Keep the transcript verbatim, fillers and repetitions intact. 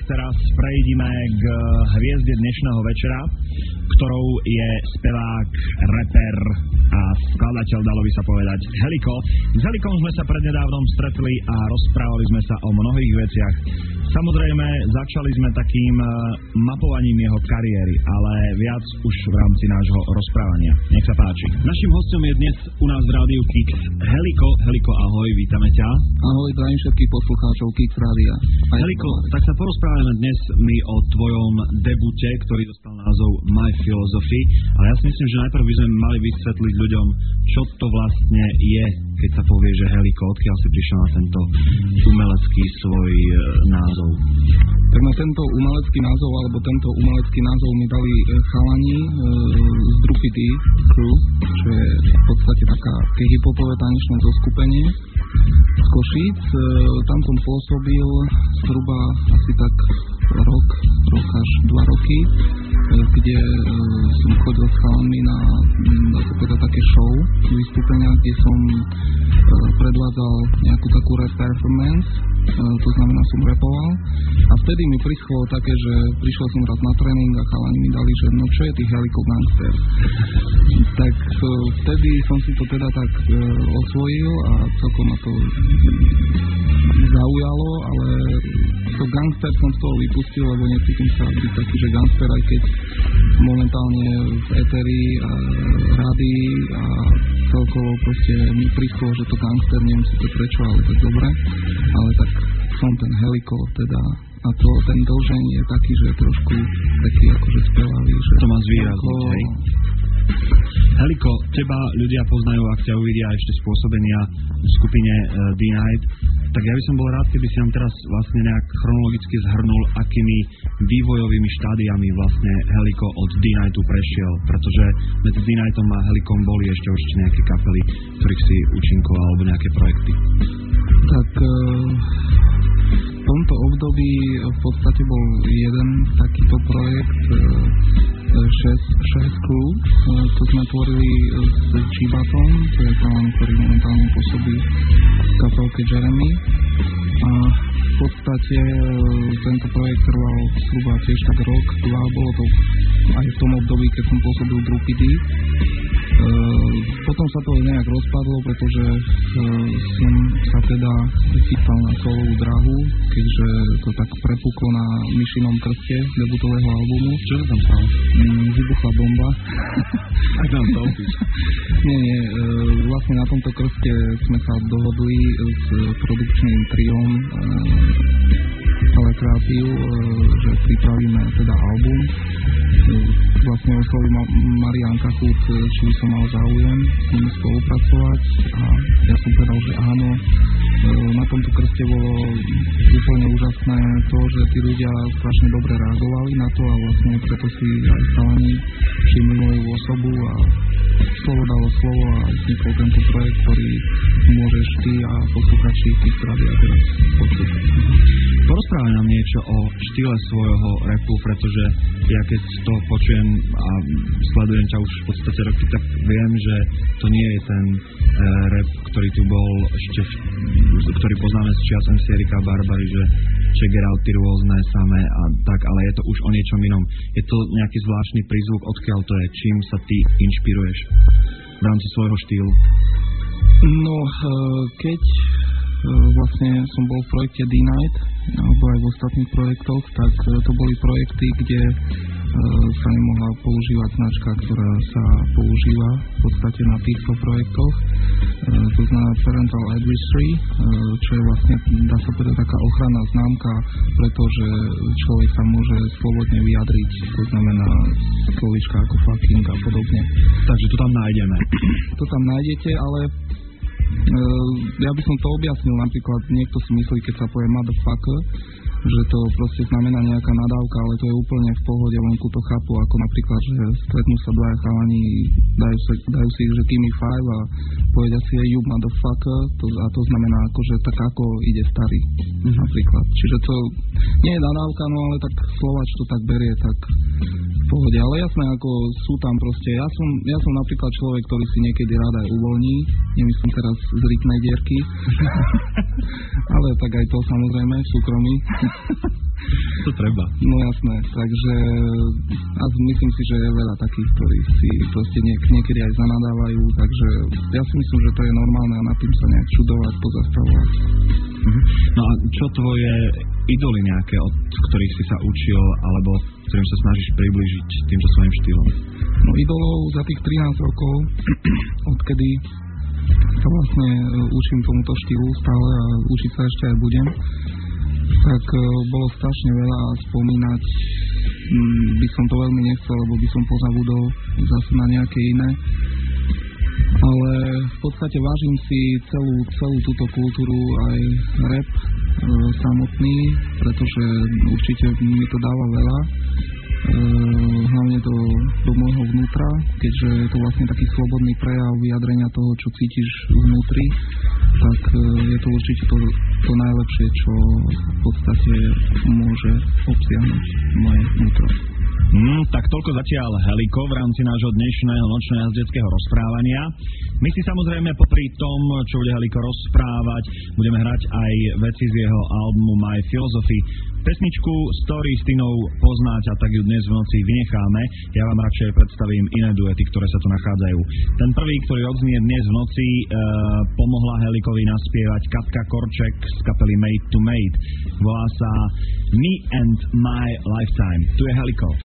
teraz prejdime k hviezde dnešného večera, ktorou je spevák, reper a skladateľ, dalo by sa povedať, Heliko. S Helikom sme sa prednedávnom stretli a rozprávali sme sa o mnohých veciach. Samozrejme, začali sme takým mapovaním jeho kariéry, ale viac už v rámci nášho rozprávania. Nech sa páči. Naším hostom je dnes u nás v Rádiu Kix Heliko. Heliko, ahoj, vítame ťa. Ahoj, zdravím všetkých poslucháčov Kix Rádia. Heliko, tak sa porozprávame dnes my o tvojom debute, ktorý dostal názov My Philosophy, ale ja si myslím, že najprv by sme mali vysvetliť ľuďom, čo to vlastne je, keď sa povie, že Heliko, odkiaľ si prišiel na tento umelecký svoj e, názov. Tak na tento umelecký názov, alebo tento umelecký názov mi dali chalani e, z Drupity Crew, čo je v podstate taká hip-hopové tanečné zoskupenie z Košíc. E, tam som pôsobil zhruba asi tak rok, rok až dva roky, e, kde e, som chodil s chalami na, na to také show, vystúpenia, kde som e, predvádzal nejakú takú rap performance, e, to znamená som rapoval. A vtedy mi prišlo také, že prišiel som raz na tréning a chalani mi dali, že no čo je tých Heliko Gangster. Tak e, vtedy som si to teda tak e, osvojil a celkom ma to zaujalo, ale to gangster som z toho vypustil, lebo necítim sa byť taký, že gangster, aj keď momentálne v éteri a rádi a celkovo proste mi prišlo, že to gangster, neviem si to prečo, ale tak dobre, ale tak som ten Heliko, teda a to, ten dlžeň je taký, že je trošku taký akože spevavý, že to má zvýrazniť, hej? Heliko, teba ľudia poznajú, ak ťa uvidia ešte z pôsobenia v skupine uh, D-Night, tak ja by som bol rád, keby si nám teraz vlastne nejak chronologicky zhrnul, akými vývojovými štádiami vlastne Heliko od D-Nightu prešiel, pretože medzi D-Nightom a Helikom boli ešte určite nejaké kapely, ktorých si účinkoval, alebo nejaké projekty. Tak uh, v tomto období v podstate bol jeden takýto projekt šesť Crew, to sme tvorili s Chibatom, to je chalan, ktorý momentálne pôsobí v kapelke Jeremy. A v podstate tento projekt trval zhruba tiež tak rok, dva, bolo to aj v tom období, keď som pôsobil v Drupity. Uh, potom sa to nejak rozpadlo, pretože uh, som sa teda chytal na solovú dráhu, keďže to tak prepuklo na Myšinom krste debutového albumu. Čo to tam stalo? Um, vybuchla bomba. Tak nám to opíš. Nie, nie, uh, vlastne na tomto krste sme sa dohodli s produkčným triom uh, ale kreatív, uh, že pripravíme teda album. Uh, vlastne oslovil ma Marián Kachut, či by som mal záujem s nimi spolupracovať a ja som povedal, že áno. Na tomto krste bolo úplne úžasné to, že tí ľudia strašne dobre reagovali na to a vlastne preto si aj chalani všimli moju osobu a slovo dalo slovo a vznikol tento projekt, ktorý môžeš ty a posluchači Kix Rádia teraz počuť. Porozprávaj nám niečo o štýle svojho rapu, pretože ja keď to počujem a sledujem ťa už v podstate roky, tak viem, že to nie je ten e, rap, ktorý tu bol ešte, ktorý poznáme z čias em cé Erika Barbary, že check it out, ty rôzne samé a tak, ale je to už o niečom inom. Je to nejaký zvláštny prízvuk, odkiaľ to je, čím sa ty inšpiruješ v rámci svojho štýlu? No, keď vlastne som bol v projekte D-Night, alebo aj v ostatných projektoch, tak to boli projekty, kde sa nemohla používať značka, ktorá sa používa v podstate na týchto projektoch. To znamená Parental Advisory, čo je vlastne, dá sa povedať, taká ochranná známka, pretože človek sa môže slobodne vyjadriť, to znamená slovíčka ako fucking a podobne. Takže to tam nájdeme. To tam nájdete, ale ja by som to objasnil, napríklad niekto si myslí, keď sa povie motherfucker, že to proste znamená nejaká nadávka, ale to je úplne v pohode, vonku to chápu, ako napríklad, že stretnú sa dvaja chalani, dajú, sa, dajú si, že give me five a povedia si, you motherfucker, to, a to znamená ako, že tak ako ide starý, mm-hmm. napríklad. Čiže to nie je nadávka, no ale tak Slováč to tak berie, tak v pohode. Ale jasné, ako sú tam proste, ja som, ja som napríklad človek, ktorý si niekedy rád aj uvoľní, nemyslím teraz z rytnej dierky, ale tak aj to samozrejme v súkromí. To treba. No jasné, takže a myslím si, že je veľa takých, ktorí si proste niek- niekedy aj zanadávajú, takže ja si myslím, že to je normálne a nad tým sa nejak čudovať, pozastavovať. Mhm. No a čo tvoje idoly nejaké, od ktorých si sa učil, alebo ktorým sa snažíš priblížiť týmto svojím štýlom? No idolov za tých trinásť rokov, odkedy sa vlastne učím tomuto štýlu stále a učiť sa ešte aj budem, tak bolo strašne veľa a spomínať by som to veľmi nechcel, lebo by som pozabudol zase na nejaké iné. Ale v podstate vážim si celú, celú túto kultúru, aj rap e, samotný, pretože určite mi to dáva veľa. E, hlavne do, do môjho vnútra, keďže je to vlastne taký slobodný prejav vyjadrenia toho, čo cítiš vnútri, tak e, je to určite to, to najlepšie, čo v podstate môže obsiahnuť moje vnútro. Mm, tak toľko zatiaľ Heliko v rámci nášho dnešného nočného jazdeckého rozprávania. My si samozrejme popri tom, čo bude Heliko rozprávať, budeme hrať aj veci z jeho albumu My Philosophy. Pesničku Story s Tinou poznáť a tak ju dnes v noci vynecháme. Ja vám radšej predstavím iné duety, ktoré sa tu nachádzajú. Ten prvý, ktorý odznie dnes v noci, e, pomohla Helikovi naspievať Katka Korček z kapely Made to Made. Volá sa Me and My Lifetime. Tu je Heliko.